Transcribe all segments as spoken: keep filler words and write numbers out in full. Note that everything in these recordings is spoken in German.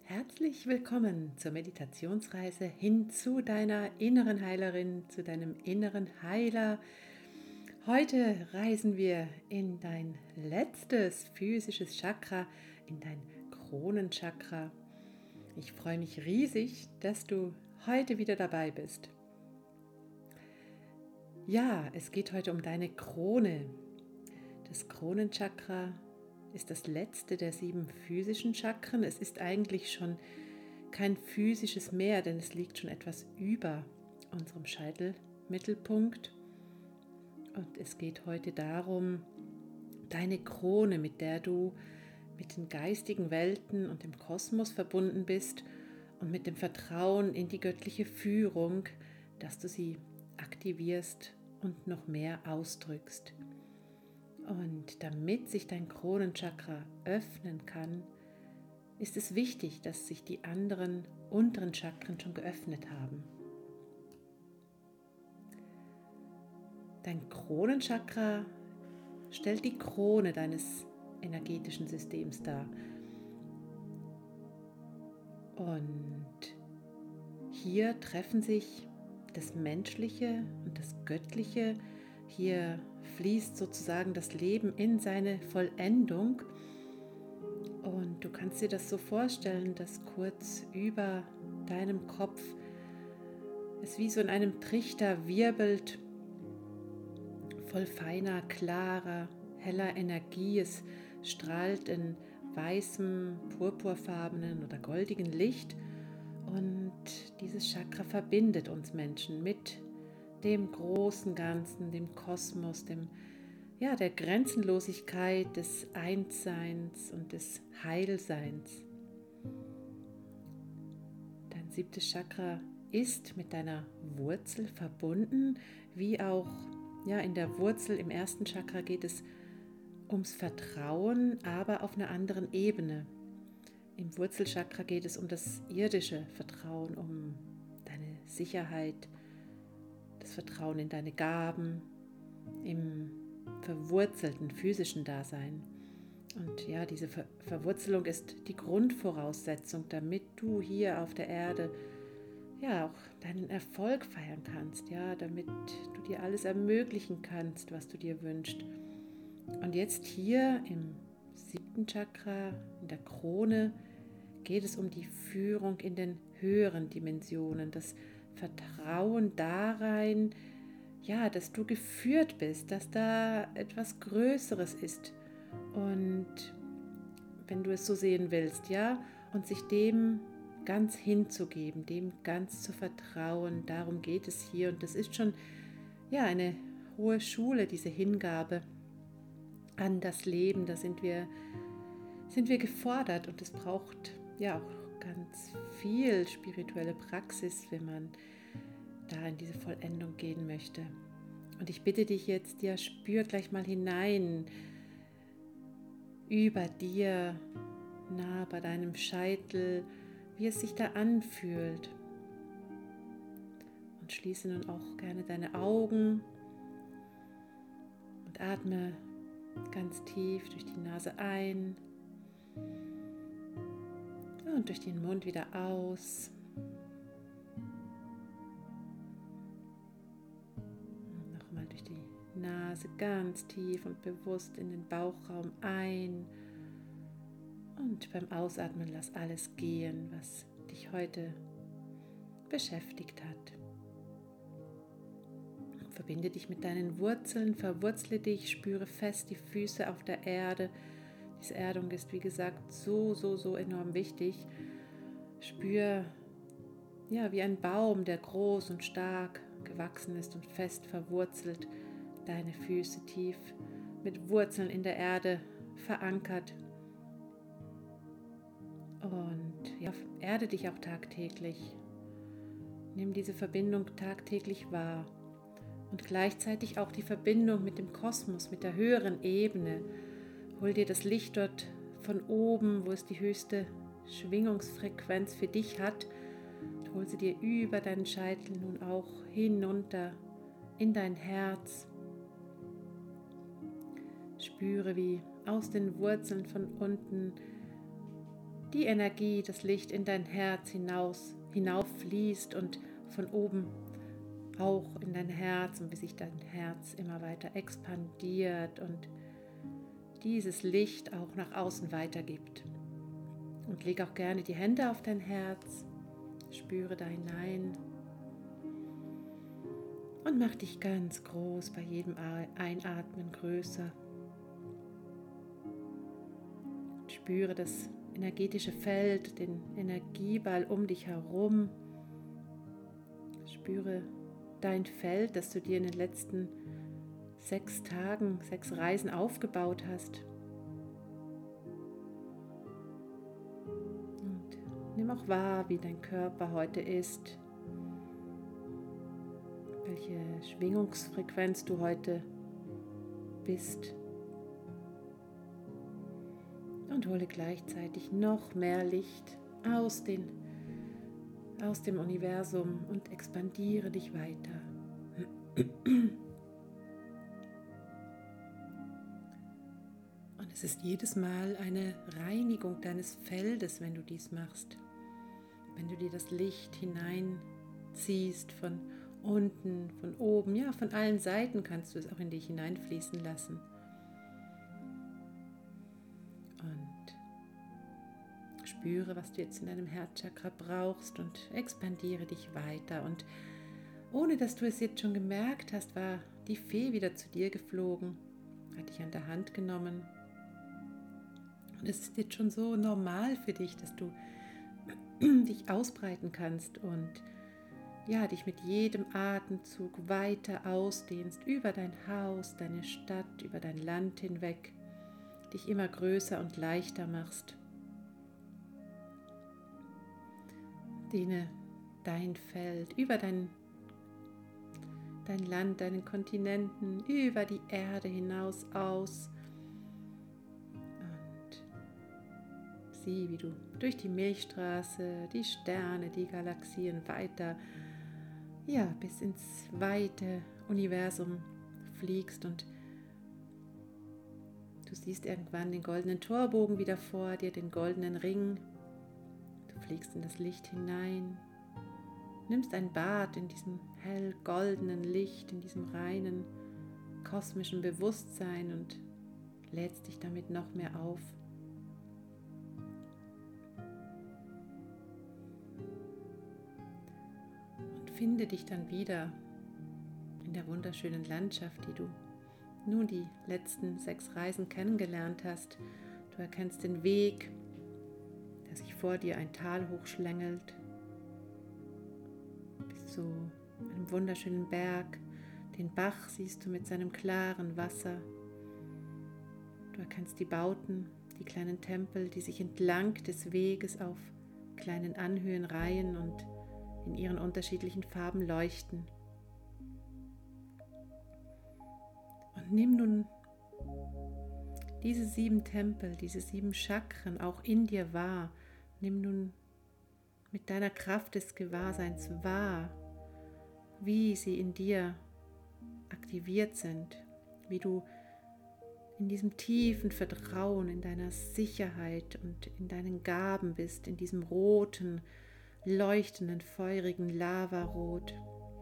Herzlich willkommen zur Meditationsreise hin zu deiner inneren Heilerin, zu deinem inneren Heiler. Heute reisen wir in dein letztes physisches Chakra, in dein Kronenchakra. Ich freue mich riesig, dass du heute wieder dabei bist. Ja, es geht heute um deine Krone. Das Kronenchakra ist das letzte der sieben physischen Chakren. Es ist eigentlich schon kein physisches mehr, denn es liegt schon etwas über unserem Scheitelmittelpunkt. Und es geht heute darum, deine Krone, mit der du mit den geistigen Welten und dem Kosmos verbunden bist und mit dem Vertrauen in die göttliche Führung, dass du sie aktivierst und noch mehr ausdrückst. Und damit sich dein Kronenchakra öffnen kann, ist es wichtig, dass sich die anderen unteren Chakren schon geöffnet haben. Dein Kronenchakra stellt die Krone deines energetischen Systems dar. Und hier treffen sich das Menschliche und das Göttliche. Hier fließt sozusagen das Leben in seine Vollendung und du kannst dir das so vorstellen, dass kurz über deinem Kopf es wie so in einem Trichter wirbelt, voll feiner, klarer, heller Energie. Es strahlt in weißem, purpurfarbenen oder goldigen Licht und dieses Chakra verbindet uns Menschen mit dem großen Ganzen, dem Kosmos, dem, ja, der Grenzenlosigkeit des Einsseins und des Heilseins. Dein siebtes Chakra ist mit deiner Wurzel verbunden, wie auch ja, in der Wurzel im ersten Chakra geht es ums Vertrauen, aber auf einer anderen Ebene. Im Wurzelchakra geht es um das irdische Vertrauen, um deine Sicherheit, das Vertrauen in deine Gaben, im verwurzelten physischen Dasein. Und ja, diese Ver- Verwurzelung ist die Grundvoraussetzung, damit du hier auf der Erde ja auch deinen Erfolg feiern kannst, ja, damit du dir alles ermöglichen kannst, was du dir wünschst. Und jetzt hier im siebten Chakra, in der Krone, geht es um die Führung in den höheren Dimensionen, das Vertrauen darein, ja, dass du geführt bist, dass da etwas Größeres ist. Und wenn du es so sehen willst, ja, und sich dem ganz hinzugeben, dem ganz zu vertrauen, darum geht es hier. Und das ist schon, ja, eine hohe Schule, diese Hingabe an das Leben. Da sind wir, sind wir gefordert und es braucht ja auch ganz viel spirituelle Praxis, wenn man da in diese Vollendung gehen möchte. Und ich bitte dich jetzt, ja, spür gleich mal hinein über dir, nah bei deinem Scheitel, wie es sich da anfühlt. Und schließe nun auch gerne deine Augen und atme ganz tief durch die Nase ein und durch den Mund wieder aus. Und nochmal durch die Nase ganz tief und bewusst in den Bauchraum ein. Und beim Ausatmen lass alles gehen, was dich heute beschäftigt hat. Verbinde dich mit deinen Wurzeln, verwurzle dich, spüre fest die Füße auf der Erde. Diese Erdung ist, wie gesagt, so, so, so enorm wichtig. Spür, ja, wie ein Baum, der groß und stark gewachsen ist und fest verwurzelt, deine Füße tief mit Wurzeln in der Erde verankert. Und ja, erde dich auch tagtäglich. Nimm diese Verbindung tagtäglich wahr. Und gleichzeitig auch die Verbindung mit dem Kosmos, mit der höheren Ebene. Hol dir das Licht dort von oben, wo es die höchste Schwingungsfrequenz für dich hat. Und hol sie dir über deinen Scheitel nun auch hinunter in dein Herz. Spüre, wie aus den Wurzeln von unten die Energie, das Licht in dein Herz hinaus, hinauffließt und von oben auch in dein Herz und wie sich dein Herz immer weiter expandiert und dieses Licht auch nach außen weitergibt. Und leg auch gerne die Hände auf dein Herz, spüre da hinein und mach dich ganz groß bei jedem Einatmen größer. Spüre das energetische Feld, den Energieball um dich herum. Spüre dein Feld, das du dir in den letzten sechs Tagen, sechs Reisen aufgebaut hast. Und nimm auch wahr, wie dein Körper heute ist, welche Schwingungsfrequenz du heute bist. Und hole gleichzeitig noch mehr Licht aus, den, aus dem Universum und expandiere dich weiter. Und es ist jedes Mal eine Reinigung deines Feldes, wenn du dies machst. Wenn du dir das Licht hineinziehst von unten, von oben, ja, von allen Seiten kannst du es auch in dich hineinfließen lassen. Spüre, was du jetzt in deinem Herzchakra brauchst und expandiere dich weiter. Und ohne dass du es jetzt schon gemerkt hast, war die Fee wieder zu dir geflogen, hat dich an der Hand genommen. Und es ist jetzt schon so normal für dich, dass du dich ausbreiten kannst und ja, dich mit jedem Atemzug weiter ausdehnst über dein Haus, deine Stadt, über dein Land hinweg, dich immer größer und leichter machst. Dehne dein Feld über dein, dein Land, deinen Kontinenten, über die Erde hinaus aus und sieh, wie du durch die Milchstraße, die Sterne, die Galaxien weiter, ja, bis ins weite Universum fliegst und du siehst irgendwann den goldenen Torbogen wieder vor dir, den goldenen Ring. Fliegst in das Licht hinein, nimmst ein Bad in diesem hell goldenen Licht, in diesem reinen kosmischen Bewusstsein und lädst dich damit noch mehr auf. Und finde dich dann wieder in der wunderschönen Landschaft, die du nun die letzten sechs Reisen kennengelernt hast. Du erkennst den Weg, dass sich vor dir ein Tal hochschlängelt, bis zu einem wunderschönen Berg. Den Bach siehst du mit seinem klaren Wasser. Du erkennst die Bauten, die kleinen Tempel, die sich entlang des Weges auf kleinen Anhöhen reihen und in ihren unterschiedlichen Farben leuchten. Und nimm nun diese sieben Tempel, diese sieben Chakren auch in dir wahr. Nimm nun mit deiner Kraft des Gewahrseins wahr, wie sie in dir aktiviert sind, wie du in diesem tiefen Vertrauen, in deiner Sicherheit und in deinen Gaben bist, in diesem roten, leuchtenden, feurigen Lavarot.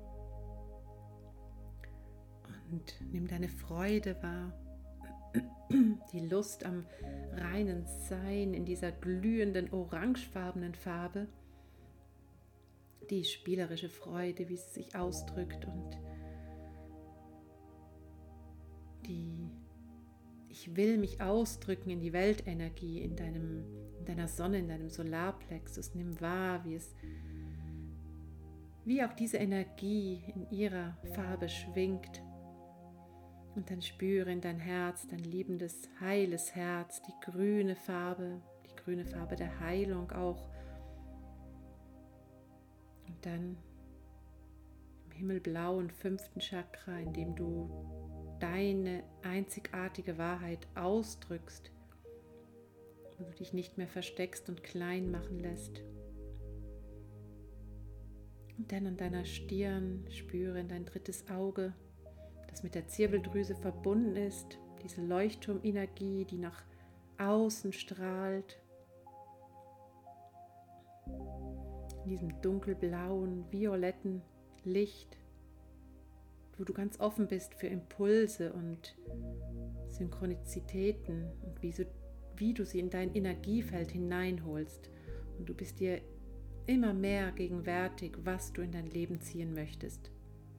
Und nimm deine Freude wahr, die Lust am reinen Sein in dieser glühenden, orangefarbenen Farbe, die spielerische Freude, wie sie sich ausdrückt und die Ich will mich ausdrücken in die Weltenergie, in, deinem, in deiner Sonne, in deinem Solarplexus. Nimm wahr, wie es, wie auch diese Energie in ihrer Farbe schwingt. Und dann spüre in dein Herz, dein liebendes, heiles Herz, die grüne Farbe, die grüne Farbe der Heilung auch. Und dann im himmelblauen fünften Chakra, in dem du deine einzigartige Wahrheit ausdrückst, wo du dich nicht mehr versteckst und klein machen lässt. Und dann an deiner Stirn spüre in dein drittes Auge, das mit der Zirbeldrüse verbunden ist, diese Leuchtturmenergie, die nach außen strahlt. in diesem dunkelblauen, violetten Licht, wo du ganz offen bist für Impulse und Synchronizitäten und wie, so, wie du sie in dein Energiefeld hineinholst. Und du bist dir immer mehr gegenwärtig, was du in dein Leben ziehen möchtest.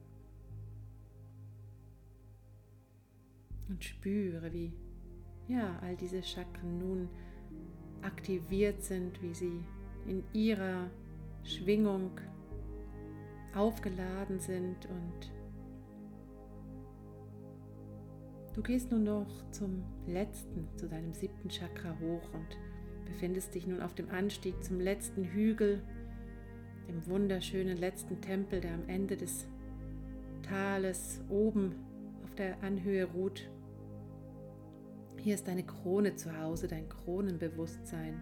Und spüre, wie ja, all diese Chakren nun aktiviert sind, wie sie in ihrer Schwingung aufgeladen sind, und du gehst nun noch zum letzten, zu deinem siebten Chakra hoch und befindest dich nun auf dem Anstieg zum letzten Hügel, dem wunderschönen letzten Tempel, der am Ende des Tales oben auf der Anhöhe ruht. Hier ist deine Krone zu Hause, dein Kronenbewusstsein.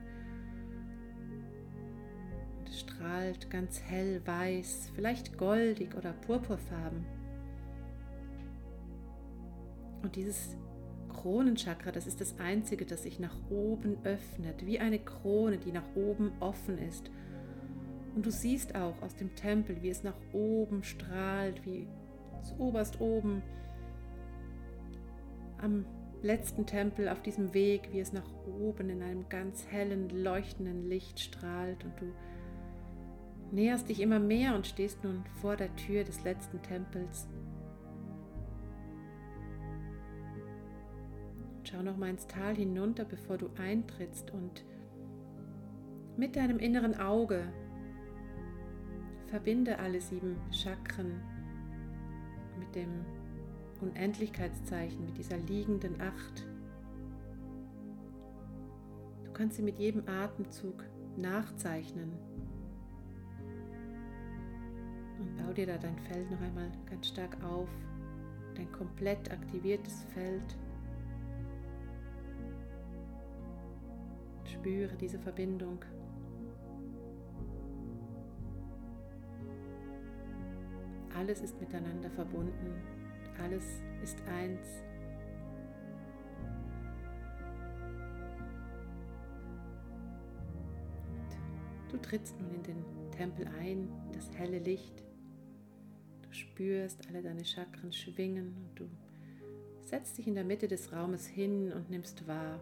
Und es strahlt ganz hell weiß, vielleicht goldig oder purpurfarben. Und dieses Kronenchakra, das ist das einzige, das sich nach oben öffnet, wie eine Krone, die nach oben offen ist. Und du siehst auch aus dem Tempel, wie es nach oben strahlt, wie zu oberst oben am letzten Tempel auf diesem Weg, wie es nach oben in einem ganz hellen, leuchtenden Licht strahlt. Und du näherst dich immer mehr und stehst nun vor der Tür des letzten Tempels. Schau noch mal ins Tal hinunter, bevor du eintrittst, und mit deinem inneren Auge verbinde alle sieben Chakren mit dem Unendlichkeitszeichen, mit dieser liegenden Acht. Du kannst sie mit jedem Atemzug nachzeichnen und bau dir da dein Feld noch einmal ganz stark auf, dein komplett aktiviertes Feld. Spüre diese Verbindung. Alles ist miteinander verbunden. Alles ist eins. Und du trittst nun in den Tempel ein, in das helle Licht. Du spürst alle deine Chakren schwingen und du setzt dich in der Mitte des Raumes hin und nimmst wahr.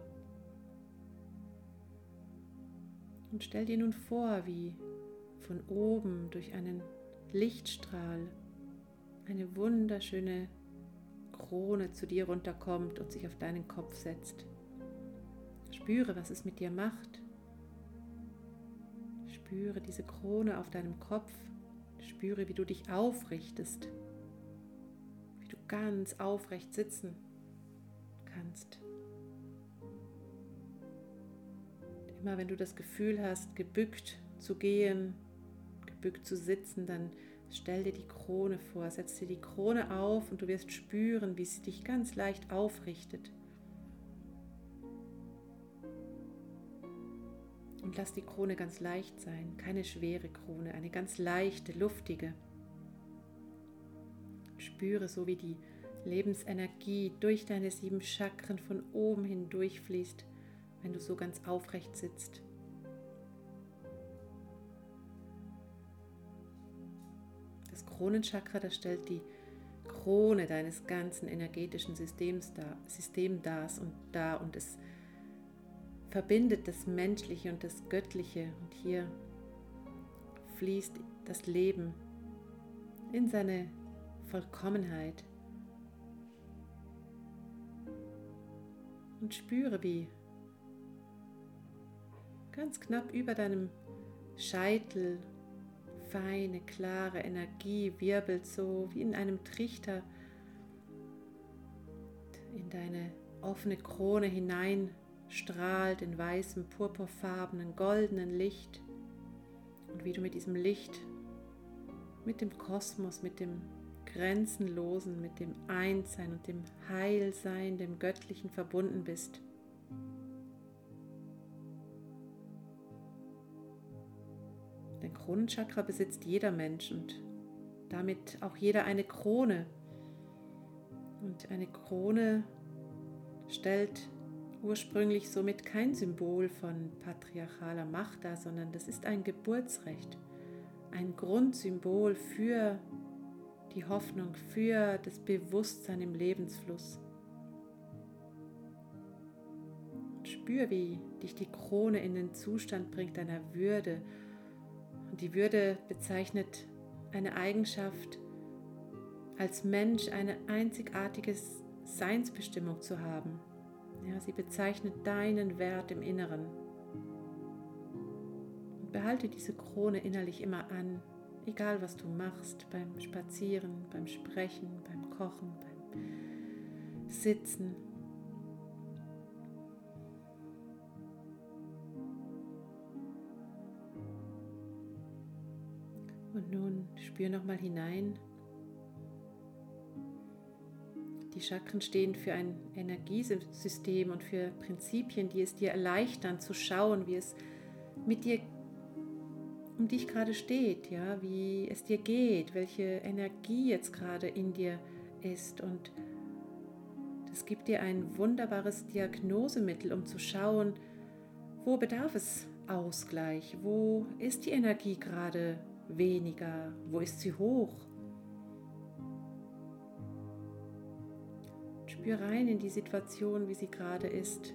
Und stell dir nun vor, wie von oben durch einen Lichtstrahl eine wunderschöne Krone zu dir runterkommt und sich auf deinen Kopf setzt. Spüre, was es mit dir macht. Spüre diese Krone auf deinem Kopf. Spüre, wie du dich aufrichtest. Wie du ganz aufrecht sitzen kannst. Immer wenn du das Gefühl hast, gebückt zu gehen, gebückt zu sitzen, dann stell dir die Krone vor, setz dir die Krone auf und du wirst spüren, wie sie dich ganz leicht aufrichtet. Und lass die Krone ganz leicht sein, keine schwere Krone, eine ganz leichte, luftige. Spüre so, wie die Lebensenergie durch deine sieben Chakren von oben hindurch fließt, wenn du so ganz aufrecht sitzt. Das Kronenchakra, das stellt die Krone deines ganzen energetischen Systems dar, System dar und dar und es verbindet das Menschliche und das Göttliche, und hier fließt das Leben in seine Vollkommenheit. Und spüre, wie ganz knapp über deinem Scheitel feine, klare Energie wirbelt, so wie in einem Trichter in deine offene Krone hinein strahlt in weißem, purpurfarbenen, goldenen Licht, und wie du mit diesem Licht, mit dem Kosmos, mit dem Grenzenlosen, mit dem Einssein und dem Heilsein, dem Göttlichen verbunden bist. Dein Kronenchakra besitzt jeder Mensch und damit auch jeder eine Krone. Und eine Krone stellt ursprünglich somit kein Symbol von patriarchaler Macht dar, sondern das ist ein Geburtsrecht. ein Grundsymbol für die Hoffnung, für das Bewusstsein im Lebensfluss. Und spür, wie dich die Krone in den Zustand bringt deiner Würde. Und die Würde bezeichnet eine Eigenschaft, als Mensch eine einzigartige Seinsbestimmung zu haben. Ja, sie bezeichnet deinen Wert im Inneren. Und behalte diese Krone innerlich immer an, egal was du machst, beim Spazieren, beim Sprechen, beim Kochen, beim Sitzen. Und nun spür nochmal hinein. Die Chakren stehen für ein Energiesystem und für Prinzipien, die es dir erleichtern zu schauen, wie es mit dir um dich gerade steht, ja, wie es dir geht, welche Energie jetzt gerade in dir ist. Und das gibt dir ein wunderbares Diagnosemittel, um zu schauen, wo bedarf es Ausgleich, wo ist die Energie gerade weniger, wo ist sie hoch. Spür rein in die Situation, wie sie gerade ist.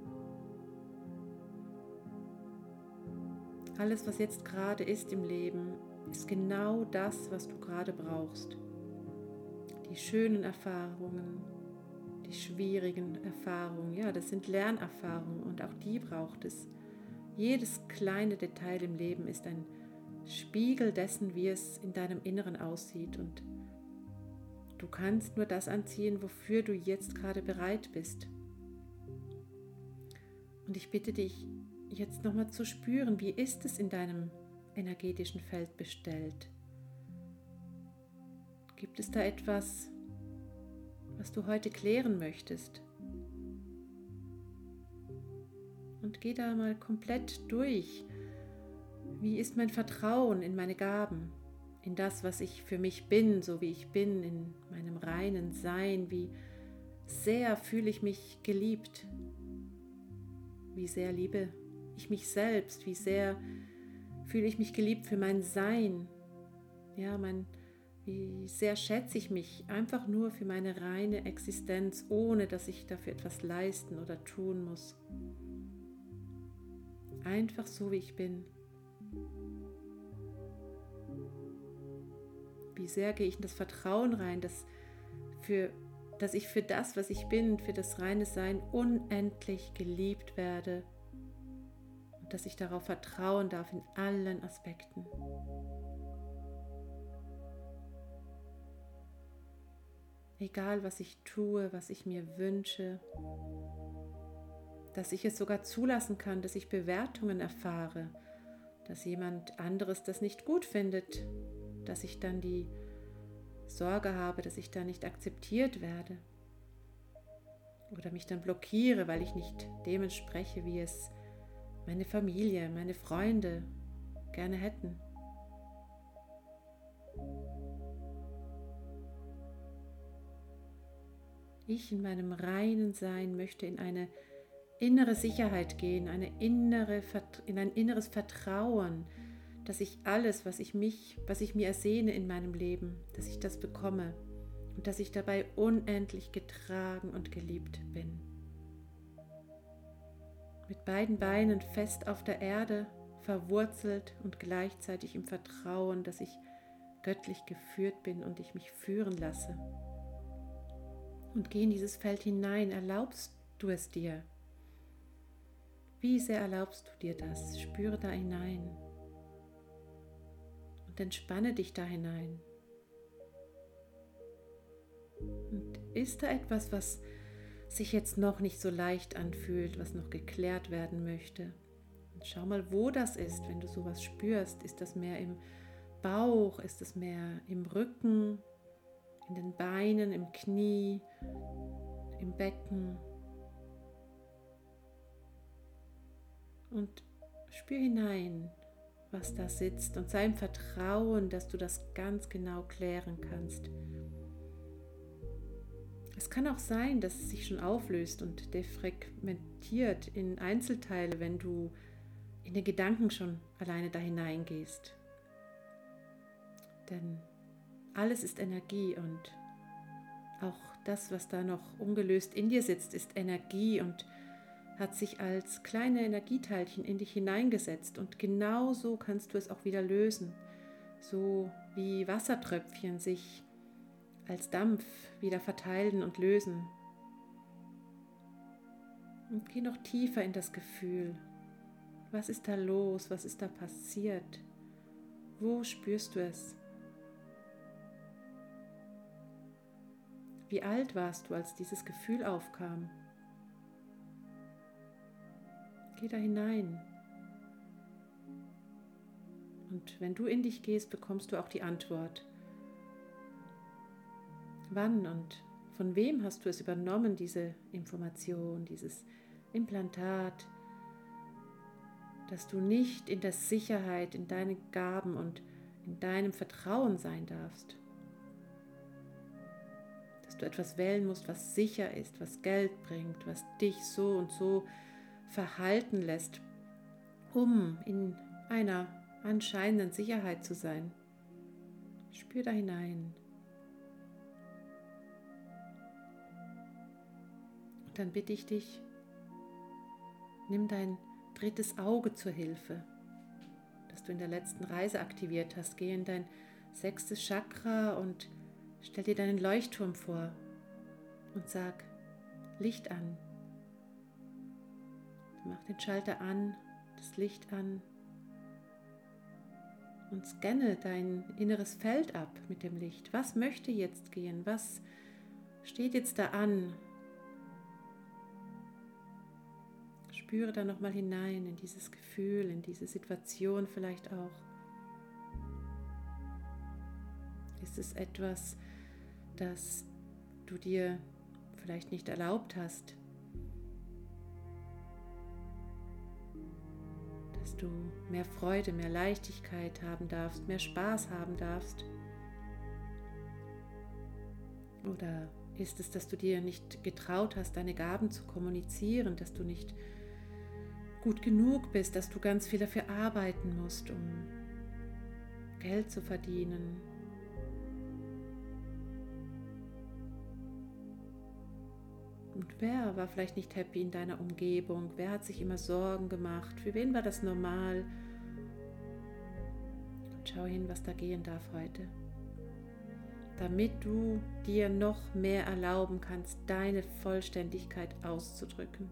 Alles, was jetzt gerade ist im Leben, ist genau das, was du gerade brauchst. Die schönen Erfahrungen, die schwierigen Erfahrungen, ja, das sind Lernerfahrungen und auch die braucht es. Jedes kleine Detail im Leben ist ein Spiegel dessen, wie es in deinem Inneren aussieht, und du kannst nur das anziehen, wofür du jetzt gerade bereit bist. Und ich bitte dich, jetzt nochmal zu spüren, wie ist es in deinem energetischen Feld bestellt? Gibt es da etwas, was du heute klären möchtest? Und geh da mal komplett durch. Wie ist mein Vertrauen in meine Gaben, in das, was ich für mich bin, so wie ich bin, in meinem reinen Sein? Wie sehr fühle ich mich geliebt? Wie sehr liebe ich mich selbst? Wie sehr fühle ich mich geliebt für mein Sein? Ja, mein, wie sehr schätze ich mich einfach nur für meine reine Existenz, ohne dass ich dafür etwas leisten oder tun muss. Einfach so, wie ich bin. Wie sehr gehe ich in das Vertrauen rein, dass, für, dass ich für das, was ich bin, für das reine Sein unendlich geliebt werde. Dass ich darauf vertrauen darf in allen Aspekten. Egal, was ich tue, was ich mir wünsche, dass ich es sogar zulassen kann, dass ich Bewertungen erfahre, dass jemand anderes das nicht gut findet, dass ich dann die Sorge habe, dass ich da nicht akzeptiert werde oder mich dann blockiere, weil ich nicht dem entspreche, wie es meine Familie, meine Freunde gerne hätten. Ich in meinem reinen Sein möchte in eine innere Sicherheit gehen, eine innere, in ein inneres Vertrauen, dass ich alles, was ich mich, was ich mir ersehne in meinem Leben, dass ich das bekomme und dass ich dabei unendlich getragen und geliebt bin. Mit beiden Beinen fest auf der Erde, verwurzelt und gleichzeitig im Vertrauen, dass ich göttlich geführt bin und ich mich führen lasse. Und geh in dieses Feld hinein, erlaubst du es dir? Wie sehr erlaubst du dir das? Spüre da hinein und entspanne dich da hinein. Und ist da etwas, was sich jetzt noch nicht so leicht anfühlt, was noch geklärt werden möchte? Und schau mal, wo das ist, wenn du sowas spürst. Ist das mehr im Bauch? Ist das mehr im Rücken, in den Beinen, im Knie, im Becken? Und spür hinein, was da sitzt, und sei im Vertrauen, dass du das ganz genau klären kannst. Es kann auch sein, dass es sich schon auflöst und defragmentiert in Einzelteile, wenn du in den Gedanken schon alleine da hineingehst. Denn alles ist Energie und auch das, was da noch ungelöst in dir sitzt, ist Energie und hat sich als kleine Energieteilchen in dich hineingesetzt. Und genau so kannst du es auch wieder lösen. So wie Wassertröpfchen sich als Dampf wieder verteilen und lösen. Und geh noch tiefer in das Gefühl. Was ist da los? Was ist da passiert? Wo spürst du es? Wie alt warst du, als dieses Gefühl aufkam? Geh da hinein. Und wenn du in dich gehst, bekommst du auch die Antwort. Wann und von wem hast du es übernommen, diese Information, dieses Implantat, dass du nicht in der Sicherheit, in deinen Gaben und in deinem Vertrauen sein darfst? Dass du etwas wählen musst, was sicher ist, was Geld bringt, was dich so und so verhalten lässt, um in einer anscheinenden Sicherheit zu sein. Spür da hinein. Und dann bitte ich dich, nimm dein drittes Auge zur Hilfe, das du in der letzten Reise aktiviert hast. Geh in dein sechstes Chakra und stell dir deinen Leuchtturm vor und sag, Licht an. Mach den Schalter an, das Licht an und scanne dein inneres Feld ab mit dem Licht. Was möchte jetzt gehen? Was steht jetzt da an? Spüre da nochmal hinein in dieses Gefühl, in diese Situation vielleicht auch. Ist es etwas, das du dir vielleicht nicht erlaubt hast, dass du mehr Freude, mehr Leichtigkeit haben darfst, mehr Spaß haben darfst? Oder ist es, dass du dir nicht getraut hast, deine Gaben zu kommunizieren, dass du nicht gut genug bist, dass du ganz viel dafür arbeiten musst, um Geld zu verdienen? Und wer war vielleicht nicht happy in deiner Umgebung? Wer hat sich immer Sorgen gemacht? Für wen war das normal? Und schau hin, was da gehen darf heute. Damit du dir noch mehr erlauben kannst, deine Vollständigkeit auszudrücken.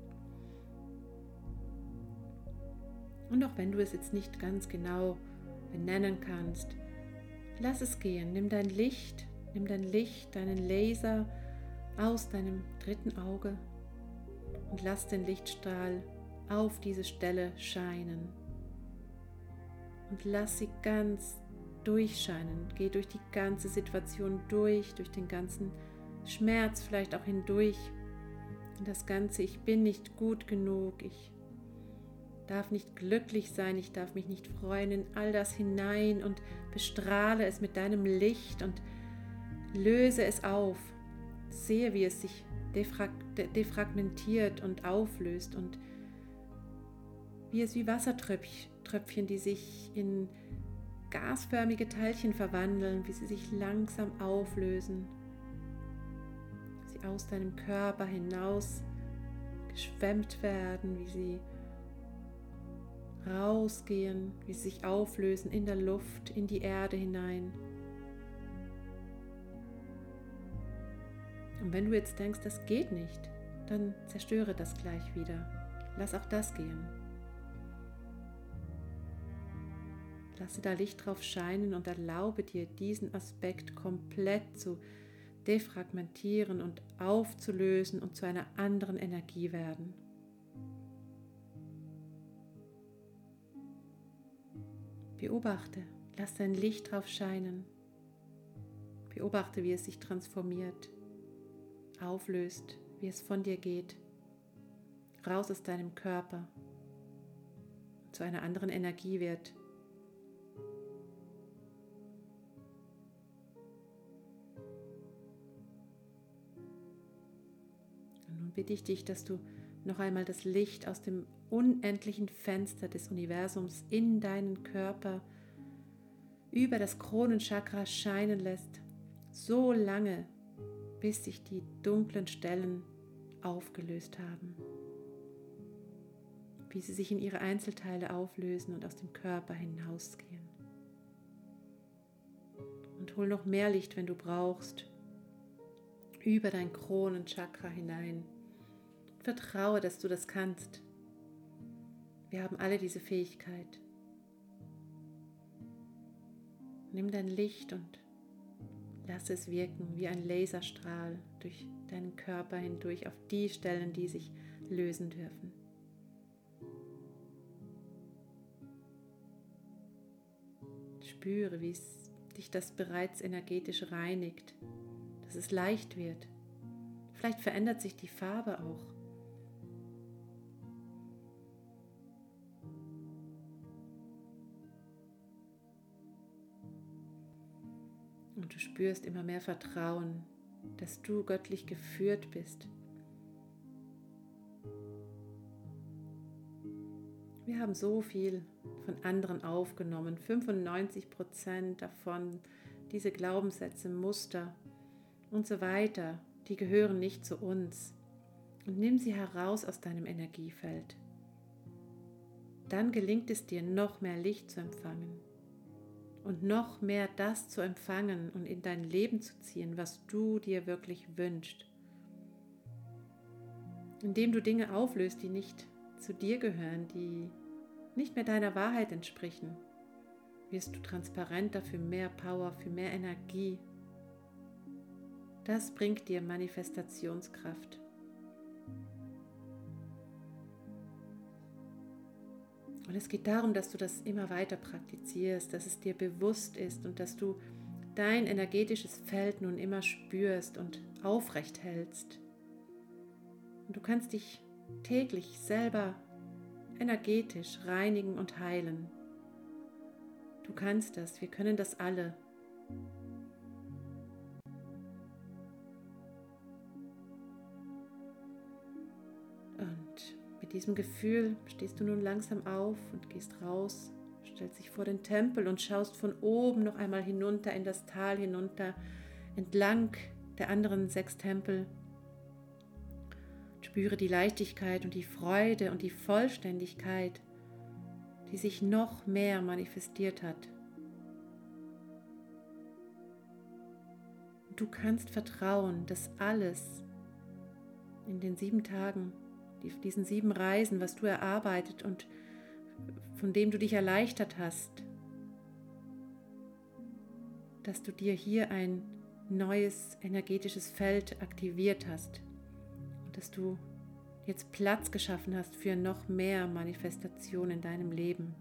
Und auch wenn du es jetzt nicht ganz genau benennen kannst, lass es gehen. Nimm dein Licht, nimm dein Licht, deinen Laser aus deinem dritten Auge und lass den Lichtstrahl auf diese Stelle scheinen. Und lass sie ganz durchscheinen. Geh durch die ganze Situation durch, durch den ganzen Schmerz vielleicht auch hindurch. Und das Ganze, ich bin nicht gut genug, ich darf nicht glücklich sein, ich darf mich nicht freuen, in all das hinein und bestrahle es mit deinem Licht und löse es auf. Sehe, wie es sich defragmentiert und auflöst und wie es wie Wassertröpfchen, die sich in gasförmige Teilchen verwandeln, wie sie sich langsam auflösen, wie sie aus deinem Körper hinaus geschwemmt werden, wie sie rausgehen, wie sie sich auflösen in der Luft, in die Erde hinein. Und wenn du jetzt denkst, das geht nicht, dann zerstöre das gleich wieder. Lass auch das gehen. Lasse da Licht drauf scheinen und erlaube dir, diesen Aspekt komplett zu defragmentieren und aufzulösen und zu einer anderen Energie werden. Beobachte, lass dein Licht drauf scheinen. Beobachte, wie es sich transformiert, auflöst, wie es von dir geht, raus aus deinem Körper, zu einer anderen Energie wird. Und nun bitte ich dich, dass du noch einmal das Licht aus dem unendlichen Fenster des Universums in deinen Körper über das Kronenchakra scheinen lässt, so lange, bis sich die dunklen Stellen aufgelöst haben, wie sie sich in ihre Einzelteile auflösen und aus dem Körper hinausgehen. Und hol noch mehr Licht, wenn du brauchst, über dein Kronenchakra hinein. Vertraue, dass du das kannst. Wir haben alle diese Fähigkeit. Nimm dein Licht und lass es wirken wie ein Laserstrahl durch deinen Körper hindurch auf die Stellen, die sich lösen dürfen. Spüre, wie es dich das bereits energetisch reinigt, dass es leicht wird. Vielleicht verändert sich die Farbe auch. Und du spürst immer mehr Vertrauen, dass du göttlich geführt bist. Wir haben so viel von anderen aufgenommen, fünfundneunzig Prozent davon, diese Glaubenssätze, Muster und so weiter, die gehören nicht zu uns. Und nimm sie heraus aus deinem Energiefeld. Dann gelingt es dir, noch mehr Licht zu empfangen und noch mehr das zu empfangen und in dein Leben zu ziehen, was du dir wirklich wünschst. Indem du Dinge auflöst, die nicht zu dir gehören, die nicht mehr deiner Wahrheit entsprechen, wirst du transparenter für mehr Power, für mehr Energie. Das bringt dir Manifestationskraft. Und es geht darum, dass du das immer weiter praktizierst, dass es dir bewusst ist und dass du dein energetisches Feld nun immer spürst und aufrecht hältst. Und du kannst dich täglich selber energetisch reinigen und heilen. Du kannst das, wir können das alle. Und mit diesem Gefühl stehst du nun langsam auf und gehst raus, stellst dich vor den Tempel und schaust von oben noch einmal hinunter in das Tal hinunter, entlang der anderen sechs Tempel. Spüre die Leichtigkeit und die Freude und die Vollständigkeit, die sich noch mehr manifestiert hat. Du kannst vertrauen, dass alles in den sieben Tagen, diesen sieben Reisen, was du erarbeitet und von dem du dich erleichtert hast, dass du dir hier ein neues energetisches Feld aktiviert hast. Dass du jetzt Platz geschaffen hast für noch mehr Manifestation in deinem Leben.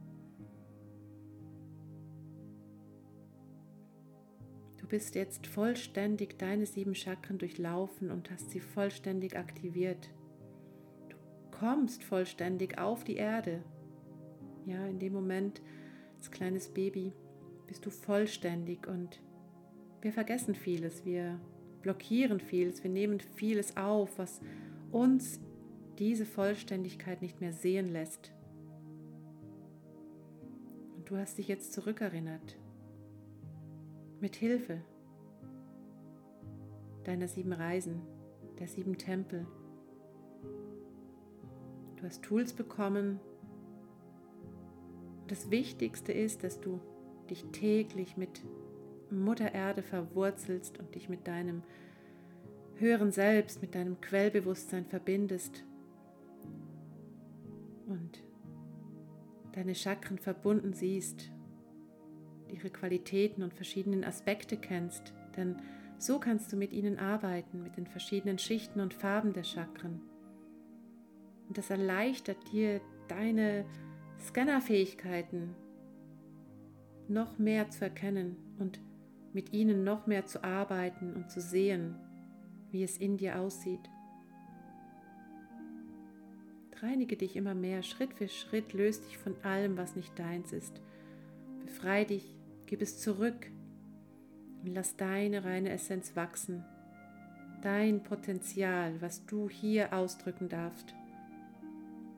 Du bist jetzt vollständig deine sieben Chakren durchlaufen und hast sie vollständig aktiviert. Du kommst vollständig auf die Erde. Ja, in dem Moment, als kleines Baby, bist du vollständig und wir vergessen vieles, wir blockieren vieles, wir nehmen vieles auf, was uns diese Vollständigkeit nicht mehr sehen lässt. Und du hast dich jetzt zurückerinnert, mit Hilfe deiner sieben Reisen, der sieben Tempel. Du hast Tools bekommen. Und das Wichtigste ist, dass du dich täglich mit Mutter Erde verwurzelst und dich mit deinem höheren Selbst, mit deinem Quellbewusstsein verbindest und deine Chakren verbunden siehst, ihre Qualitäten und verschiedenen Aspekte kennst, denn so kannst du mit ihnen arbeiten, mit den verschiedenen Schichten und Farben der Chakren. Und das erleichtert dir deine Scannerfähigkeiten noch mehr zu erkennen und mit ihnen noch mehr zu arbeiten und zu sehen, wie es in dir aussieht. Reinige dich immer mehr, Schritt für Schritt, löse dich von allem, was nicht deins ist. Befreie dich, gib es zurück und lass deine reine Essenz wachsen. Dein Potenzial, was du hier ausdrücken darfst.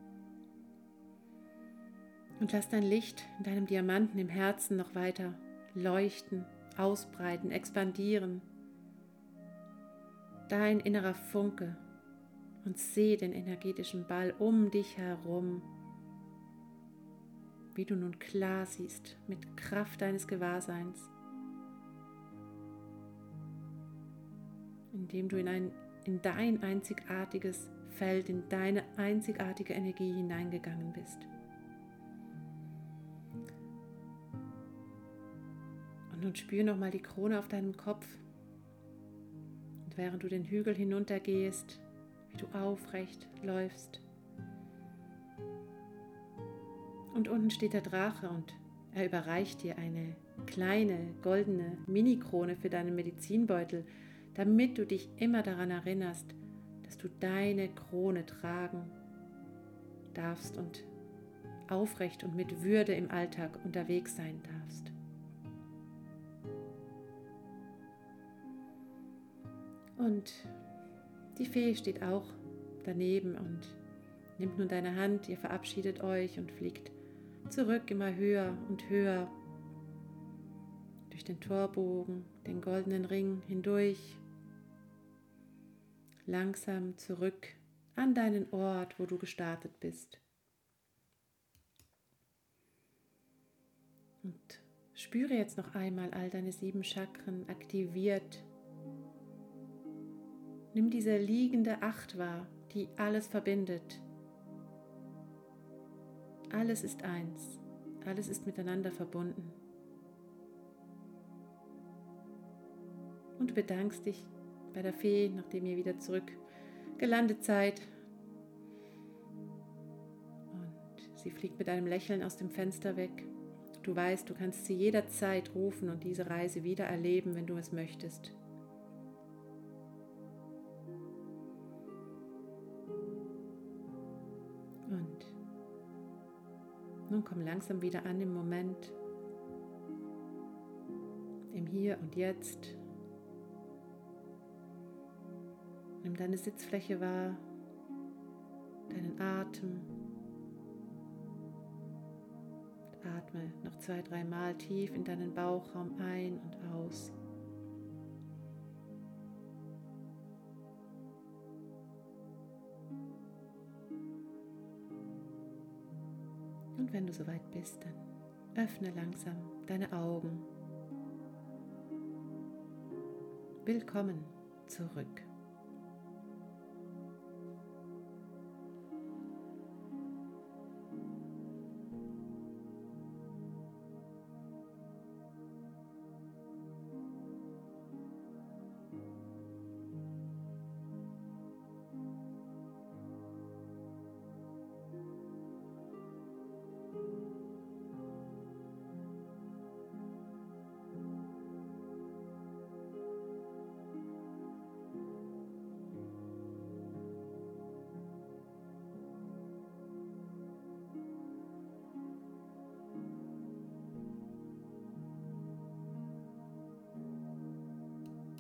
Und lass dein Licht in deinem Diamanten im Herzen noch weiter leuchten, ausbreiten, expandieren. Dein innerer Funke, und sehe den energetischen Ball um dich herum, wie du nun klar siehst, mit Kraft deines Gewahrseins, indem du in, ein, in dein einzigartiges Feld, in deine einzigartige Energie hineingegangen bist. Und nun spür nochmal die Krone auf deinem Kopf. Und während du den Hügel hinuntergehst, wie du aufrecht läufst. Und unten steht der Drache und er überreicht dir eine kleine goldene Mini-Krone für deinen Medizinbeutel, damit du dich immer daran erinnerst, dass du deine Krone tragen darfst und aufrecht und mit Würde im Alltag unterwegs sein darfst. Und die Fee steht auch daneben und nimmt nun deine Hand, ihr verabschiedet euch und fliegt zurück immer höher und höher durch den Torbogen, den goldenen Ring hindurch, langsam zurück an deinen Ort, wo du gestartet bist. Und spüre jetzt noch einmal all deine sieben Chakren aktiviert. Nimm diese liegende Acht wahr, die alles verbindet. Alles ist eins, alles ist miteinander verbunden. Und du bedankst dich bei der Fee, nachdem ihr wieder zurück gelandet seid. Und sie fliegt mit einem Lächeln aus dem Fenster weg. Du weißt, du kannst sie jederzeit rufen und diese Reise wieder erleben, wenn du es möchtest. Und nun komm langsam wieder an im Moment, im Hier und Jetzt. Nimm deine Sitzfläche wahr, deinen Atem. Und atme noch zwei, dreimal tief in deinen Bauchraum ein und aus. Und wenn du soweit bist, dann öffne langsam deine Augen. Willkommen zurück.